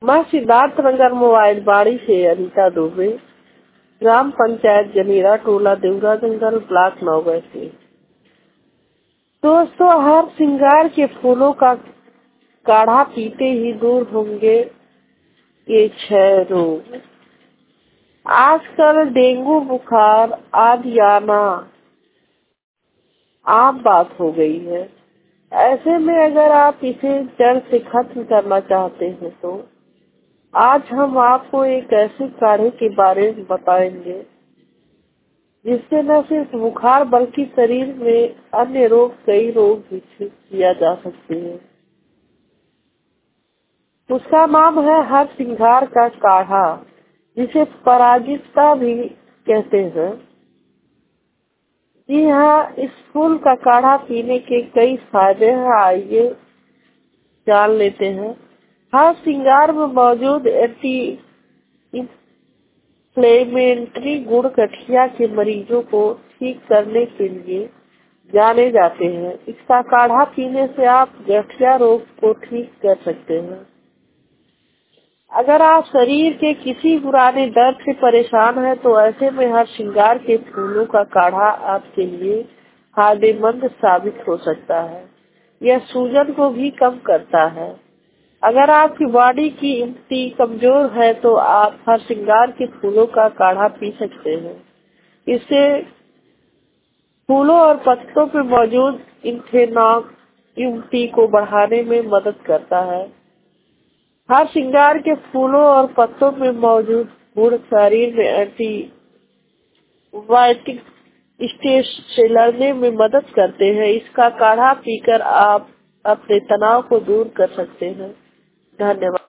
मैं सिद्धार्थ नगर मोबाइल बाड़ी से अनीता दुबे, ग्राम पंचायत जनीरा, टोला देवरा जंगल, ब्लॉक 9 से। दोस्तों, हर श्रृंगार के फूलों का काढ़ा पीते ही दूर होंगे ये 6 रोग। आजकल डेंगू बुखार आदि आना आम बात हो गई है। ऐसे में अगर आप इसे जड़ से खत्म करना चाहते हैं तो आज हम आपको एक ऐसे काढ़े के बारे में बताएंगे जिससे न सिर्फ बुखार बल्कि शरीर में अन्य रोग, कई रोग भी ठीक किया जा सकते हैं। उसका नाम है हर श्रृंगार का काढ़ा, जिसे पराजिता भी कहते हैं। जी हाँ, इस फूल का काढ़ा पीने के कई फायदे हैं, आइए जान लेते हैं। हर श्रृंगार में मौजूद एंटी इन्फ्लेमेटरी गुण गठिया के मरीजों को ठीक करने के लिए जाने जाते हैं। इसका काढ़ा पीने से आप गठिया रोग को ठीक कर सकते हैं। अगर आप शरीर के किसी पुराने दर्द से परेशान हैं तो ऐसे में हर श्रृंगार के फूलों का काढ़ा आपके लिए फायदेमंद साबित हो सकता है। यह सूजन को भी कम करता है। अगर आपकी बॉडी की इम्यूनिटी कमजोर है तो आप हर श्रृंगार के फूलों का काढ़ा पी सकते हैं। इससे फूलों और पत्तों में मौजूद इथेनॉल इम्यूनिटी को बढ़ाने में मदद करता है। हर श्रृंगार के फूलों और पत्तों में मौजूद गुण शरीर में एंटीबायोटिक स्टेज से लड़ने में मदद करते हैं। इसका काढ़ा पीकर आप अपने तनाव को दूर कर सकते हैं। धन्यवाद।